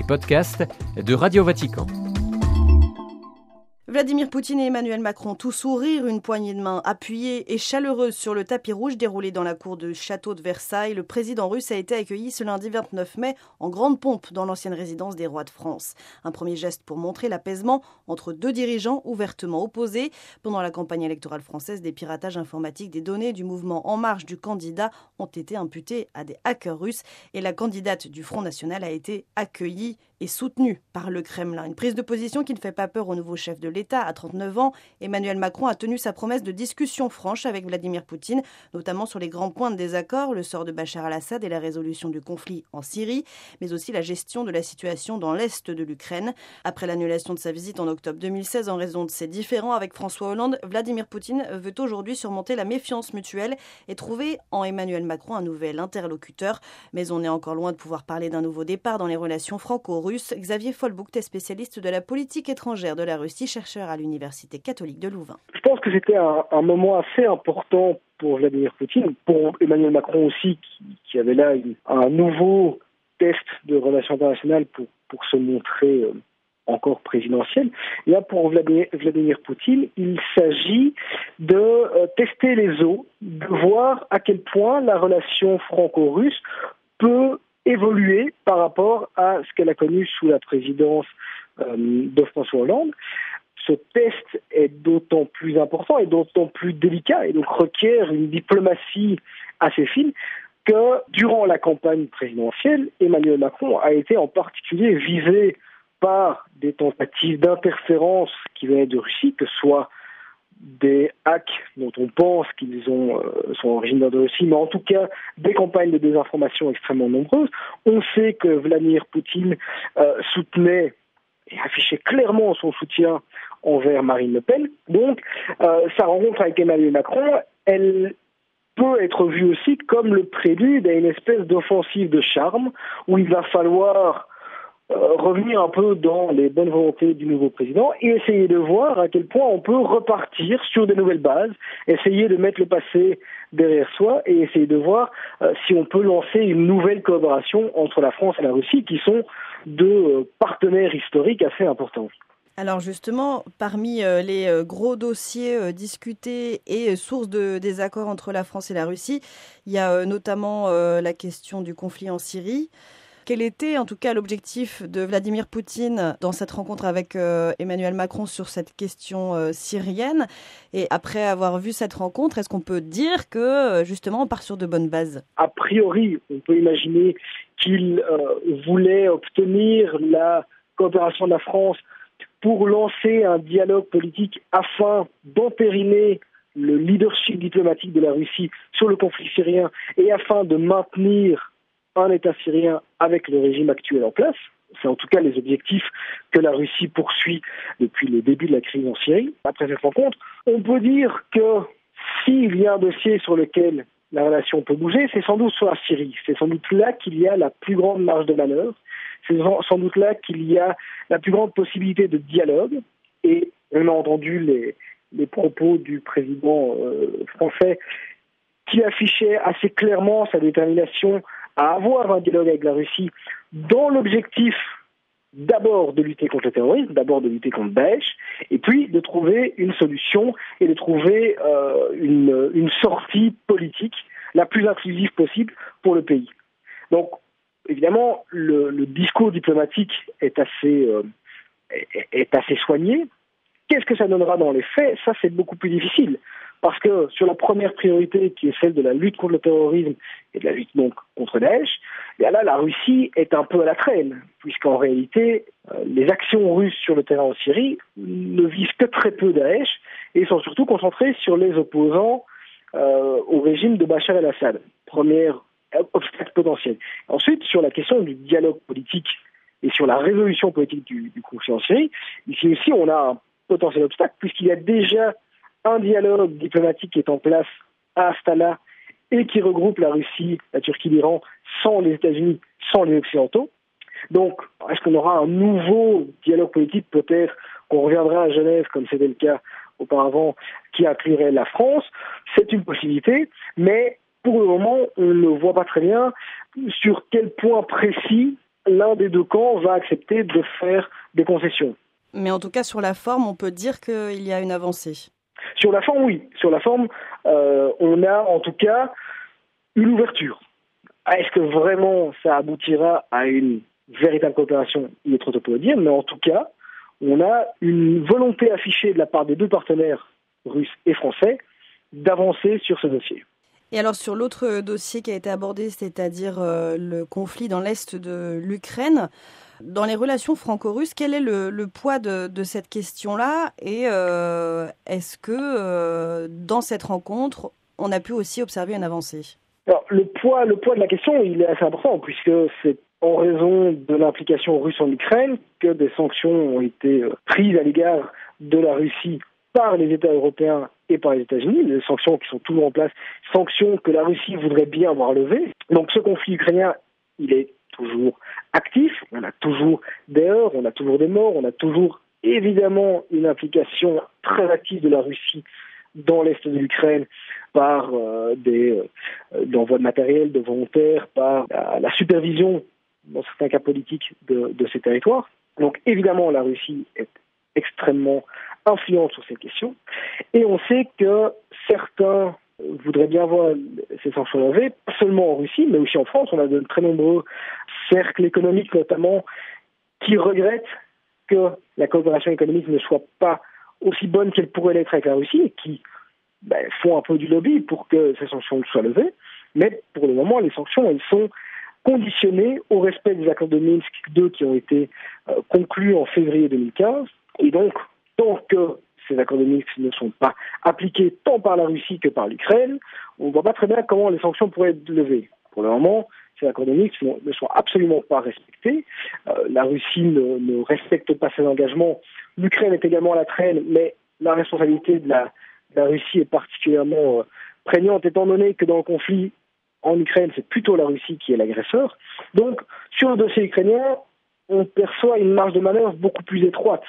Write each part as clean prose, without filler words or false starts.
podcasts de Radio Vatican. Vladimir Poutine et Emmanuel Macron, tout sourire, une poignée de main appuyée et chaleureuse sur le tapis rouge déroulé dans la cour du château de Versailles. Le président russe a été accueilli ce lundi 29 mai en grande pompe dans l'ancienne résidence des rois de France. Un premier geste pour montrer l'apaisement entre deux dirigeants ouvertement opposés. Pendant la campagne électorale française, des piratages informatiques des données du mouvement En Marche du candidat ont été imputés à des hackers russes et la candidate du Front National a été accueillie et soutenue par le Kremlin. Une prise de position qui ne fait pas peur au nouveau chef de l'État. À 39 ans, Emmanuel Macron a tenu sa promesse de discussion franche avec Vladimir Poutine, notamment sur les grands points de désaccord, le sort de Bachar al-Assad et la résolution du conflit en Syrie, mais aussi la gestion de la situation dans l'est de l'Ukraine. Après l'annulation de sa visite en octobre 2016 en raison de ses différends avec François Hollande, Vladimir Poutine veut aujourd'hui surmonter la méfiance mutuelle et trouver en Emmanuel Macron un nouvel interlocuteur. Mais on est encore loin de pouvoir parler d'un nouveau départ dans les relations franco-russes. Xavier Folboucht est spécialiste de la politique étrangère de la Russie, chercheur à l'Université catholique de Louvain. Je pense que c'était un moment assez important pour Vladimir Poutine, pour Emmanuel Macron aussi, qui avait là un nouveau test de relations internationales pour se montrer encore présidentiel. Et là, pour Vladimir Poutine, il s'agit de tester les eaux, de voir à quel point la relation franco-russe peut évoluer par rapport à ce qu'elle a connu sous la présidence de François Hollande. Ce test est d'autant plus important et d'autant plus délicat et donc requiert une diplomatie assez fine que durant la campagne présidentielle, Emmanuel Macron a été en particulier visé par des tentatives d'interférence qui venaient de Russie, que ce soit des hacks dont on pense qu'ils sont originaires de Russie, mais en tout cas des campagnes de désinformation extrêmement nombreuses. On sait que Vladimir Poutine soutenait et affichait clairement son soutien envers Marine Le Pen. Donc, sa rencontre avec Emmanuel Macron, elle peut être vue aussi comme le prélude à une espèce d'offensive de charme où il va falloir revenir un peu dans les bonnes volontés du nouveau président et essayer de voir à quel point on peut repartir sur de nouvelles bases, essayer de mettre le passé derrière soi et essayer de voir si on peut lancer une nouvelle collaboration entre la France et la Russie qui sont deux partenaires historiques assez importants. Alors justement, parmi les gros dossiers discutés et sources de désaccords entre la France et la Russie, il y a notamment la question du conflit en Syrie. Quel était en tout cas l'objectif de Vladimir Poutine dans cette rencontre avec Emmanuel Macron sur cette question syrienne ? Et après avoir vu cette rencontre, est-ce qu'on peut dire que justement on part sur de bonnes bases ? A priori, on peut imaginer qu'il voulait obtenir la coopération de la France pour lancer un dialogue politique afin d'entériner le leadership diplomatique de la Russie sur le conflit syrien et afin de maintenir un État syrien avec le régime actuel en place. C'est en tout cas les objectifs que la Russie poursuit depuis le début de la crise en Syrie. Après cette rencontre, on peut dire que s'il y a un dossier sur lequel la relation peut bouger, c'est sans doute sur la Syrie. C'est sans doute là qu'il y a la plus grande marge de manœuvre. C'est sans doute là qu'il y a la plus grande possibilité de dialogue. Et on a entendu les propos du président français qui affichait assez clairement sa détermination à avoir un dialogue avec la Russie dans l'objectif d'abord de lutter contre le terrorisme, d'abord de lutter contre Daesh, et puis de trouver une solution et de trouver une sortie politique la plus inclusive possible pour le pays. Donc, évidemment, le discours diplomatique est assez soigné. Qu'est-ce que ça donnera dans les faits ? Ça, c'est beaucoup plus difficile. Parce que sur la première priorité, qui est celle de la lutte contre le terrorisme et de la lutte donc contre Daesh, et là, la Russie est un peu à la traîne, puisqu'en réalité, les actions russes sur le terrain en Syrie ne visent que très peu Daesh et sont surtout concentrées sur les opposants au régime de Bachar el-Assad. Premier obstacle potentiel. Ensuite, sur la question du dialogue politique et sur la résolution politique du conflit en Syrie, ici aussi, on a un potentiel obstacle, puisqu'il y a déjà un dialogue diplomatique qui est en place à Astana et qui regroupe la Russie, la Turquie, l'Iran, sans les États-Unis, sans les Occidentaux. Donc, est-ce qu'on aura un nouveau dialogue politique, peut-être qu'on reviendra à Genève, comme c'était le cas auparavant, qui inclurait la France? C'est une possibilité, mais pour le moment, on ne voit pas très bien sur quel point précis l'un des deux camps va accepter de faire des concessions. Mais en tout cas, sur la forme, on peut dire qu'il y a une avancée. Sur la forme, oui. Sur la forme, on a en tout cas une ouverture. Est-ce que vraiment ça aboutira à une véritable coopération? Il est trop tôt pour le dire, mais en tout cas, on a une volonté affichée de la part des deux partenaires russes et français d'avancer sur ce dossier. Et alors sur l'autre dossier qui a été abordé, c'est-à-dire le conflit dans l'est de l'Ukraine, dans les relations franco-russes, quel est le poids de cette question-là et est-ce que dans cette rencontre, on a pu aussi observer une avancée? Alors, le poids de la question, il est assez important puisque c'est en raison de l'implication russe en Ukraine que des sanctions ont été prises à l'égard de la Russie par les États européens et par les États-Unis, des sanctions qui sont toujours en place, sanctions que la Russie voudrait bien voir levées. Donc ce conflit ukrainien, il est toujours actif, on a toujours des heurts, on a toujours des morts, on a toujours évidemment une implication très active de la Russie dans l'est de l'Ukraine par l'envoi de matériel, de volontaires, par la supervision, dans certains cas politiques, de ces territoires. Donc évidemment, la Russie est extrêmement influente sur ces questions. Et on sait que certains voudraient bien voir ces sanctions levées, pas seulement en Russie, mais aussi en France. On a de très nombreux cercles économiques, notamment, qui regrettent que la coopération économique ne soit pas aussi bonne qu'elle pourrait l'être avec la Russie, et qui font un peu du lobby pour que ces sanctions soient levées. Mais pour le moment, les sanctions, elles sont conditionnées au respect des accords de Minsk 2 qui ont été conclus en février 2015. Et donc, tant que ces accords de Minsk ne sont pas appliqués tant par la Russie que par l'Ukraine, on ne voit pas très bien comment les sanctions pourraient être levées. Pour le moment, ces accords de Minsk ne sont absolument pas respectés. La Russie ne respecte pas ses engagements. L'Ukraine est également à la traîne, mais la responsabilité de la Russie est particulièrement prégnante, étant donné que dans le conflit en Ukraine, c'est plutôt la Russie qui est l'agresseur. Donc, sur le dossier ukrainien, on perçoit une marge de manœuvre beaucoup plus étroite.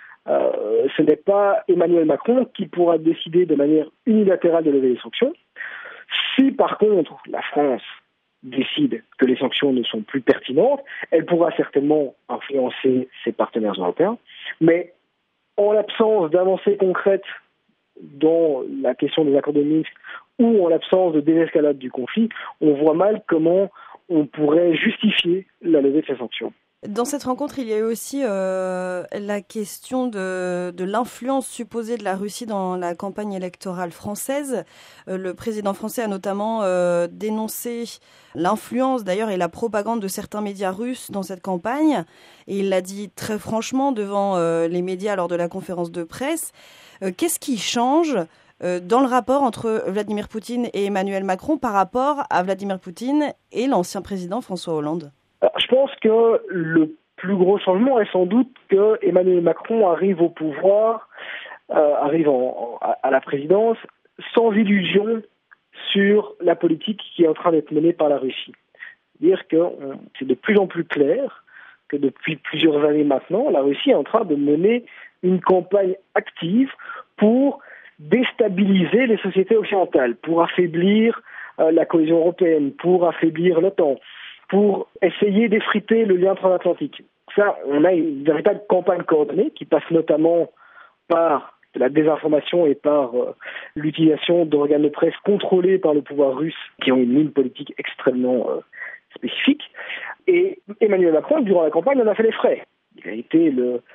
Ce n'est pas Emmanuel Macron qui pourra décider de manière unilatérale de lever les sanctions. Si par contre la France décide que les sanctions ne sont plus pertinentes, elle pourra certainement influencer ses partenaires européens, mais en l'absence d'avancées concrètes dans la question des accords de Minsk ou en l'absence de désescalade du conflit, on voit mal comment on pourrait justifier la levée de ces sanctions. Dans cette rencontre, il y a eu aussi la question de l'influence supposée de la Russie dans la campagne électorale française. Le président français a notamment dénoncé l'influence d'ailleurs et la propagande de certains médias russes dans cette campagne. Et il l'a dit très franchement devant les médias lors de la conférence de presse. Qu'est-ce qui change dans le rapport entre Vladimir Poutine et Emmanuel Macron par rapport à Vladimir Poutine et l'ancien président François Hollande? Alors, je pense que le plus gros changement est sans doute que Emmanuel Macron arrive au pouvoir, arrive à la présidence, sans illusion sur la politique qui est en train d'être menée par la Russie. C'est-à-dire que c'est de plus en plus clair que depuis plusieurs années maintenant, la Russie est en train de mener une campagne active pour déstabiliser les sociétés occidentales, pour affaiblir la cohésion européenne, pour affaiblir l'OTAN, pour essayer d'effriter le lien transatlantique. Ça, on a une véritable campagne coordonnée qui passe notamment par la désinformation et par l'utilisation d'organes de presse contrôlés par le pouvoir russe qui ont une ligne politique extrêmement spécifique. Et Emmanuel Macron, durant la campagne, en a fait les frais. Il a été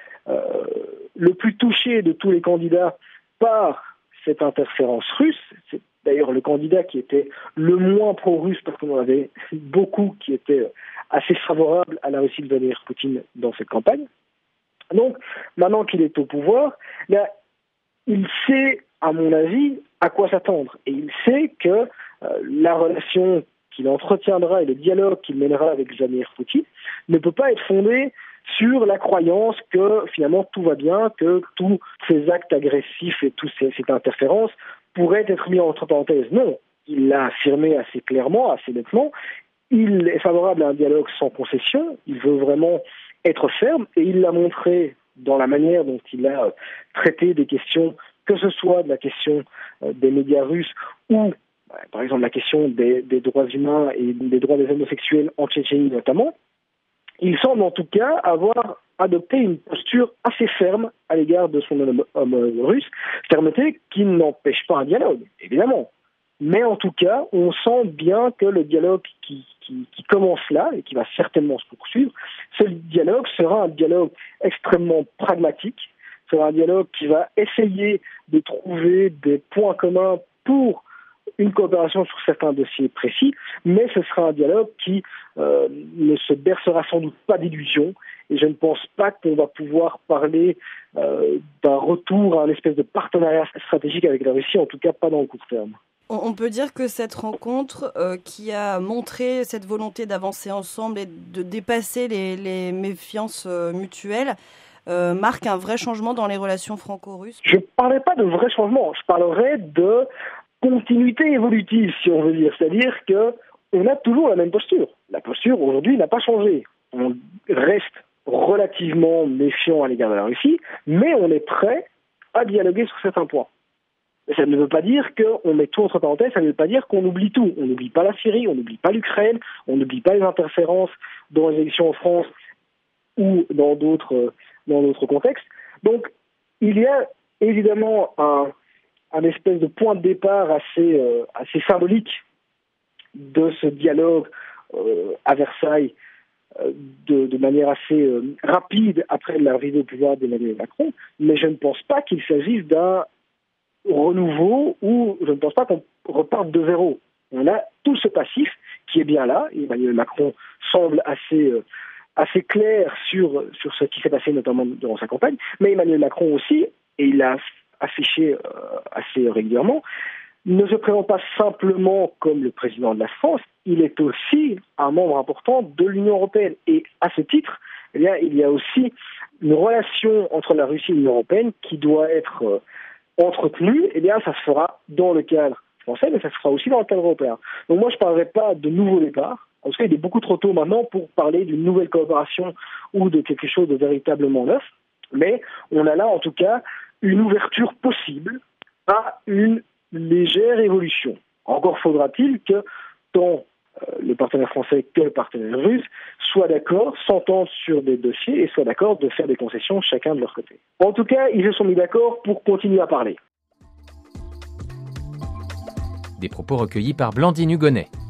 le plus touché de tous les candidats par cette interférence russe. C'est d'ailleurs le candidat qui était le moins pro-russe, parce qu'on en avait beaucoup qui étaient assez favorables à la Russie de Vladimir Poutine dans cette campagne. Donc, maintenant qu'il est au pouvoir, il sait, à mon avis, à quoi s'attendre. Et il sait que la relation qu'il entretiendra et le dialogue qu'il mènera avec Vladimir Poutine ne peut pas être fondé sur la croyance que finalement tout va bien, que tous ces actes agressifs et toute cette interférence pourraient être mis entre parenthèses. Non, il l'a affirmé assez clairement, assez nettement. Il est favorable à un dialogue sans concession, il veut vraiment être ferme et il l'a montré dans la manière dont il a traité des questions, que ce soit de la question des médias russes ou par exemple la question des droits humains et des droits des homosexuels en Tchétchénie notamment. il semble en tout cas avoir adopté une posture assez ferme à l'égard de son homologue russe, fermeté qui n'empêche pas un dialogue, évidemment. Mais en tout cas, on sent bien que le dialogue qui commence là, et qui va certainement se poursuivre, ce dialogue sera un dialogue extrêmement pragmatique, sera un dialogue qui va essayer de trouver des points communs pour une coopération sur certains dossiers précis, mais ce sera un dialogue qui ne se bercera sans doute pas d'illusions, et je ne pense pas qu'on va pouvoir parler d'un retour à un espèce de partenariat stratégique avec la Russie, en tout cas pas dans le court terme. On peut dire que cette rencontre qui a montré cette volonté d'avancer ensemble et de dépasser les méfiances mutuelles marque un vrai changement dans les relations franco-russes. Je ne parlerai pas de vrai changement, je parlerai de continuité évolutive, si on veut dire. C'est-à-dire qu'on a toujours la même posture. La posture, aujourd'hui, n'a pas changé. On reste relativement méfiant à l'égard de la Russie, mais on est prêt à dialoguer sur certains points. Ça ne veut pas dire qu'on met tout entre parenthèses, ça ne veut pas dire qu'on oublie tout. On n'oublie pas la Syrie, on n'oublie pas l'Ukraine, on n'oublie pas les interférences dans les élections en France ou dans d'autres contextes. Donc, il y a évidemment un espèce de point de départ assez symbolique de ce dialogue à Versailles de manière assez rapide après l'arrivée au pouvoir d'Emmanuel Macron, mais je ne pense pas qu'il s'agisse d'un renouveau ou je ne pense pas qu'on reparte de zéro. On a tout ce passif qui est bien là. Emmanuel Macron semble assez clair sur ce qui s'est passé notamment durant sa campagne, mais Emmanuel Macron aussi, et il l'a affiché assez régulièrement, ne se présente pas simplement comme le président de la France, il est aussi un membre important de l'Union européenne. Et à ce titre, eh bien, il y a aussi une relation entre la Russie et l'Union européenne qui doit être entretenue. Eh bien, ça se fera dans le cadre français, mais ça se fera aussi dans le cadre européen. Donc moi, je ne parlerai pas de nouveau départ. En tout cas, il est beaucoup trop tôt maintenant pour parler d'une nouvelle coopération ou de quelque chose de véritablement neuf. Mais on a là, en tout cas, une ouverture possible à une légère évolution. Encore faudra-t-il que tant le partenaire français que le partenaire russe soient d'accord, s'entendent sur des dossiers et soient d'accord de faire des concessions chacun de leur côté. En tout cas, ils se sont mis d'accord pour continuer à parler. Des propos recueillis par Blandine Hugonnet.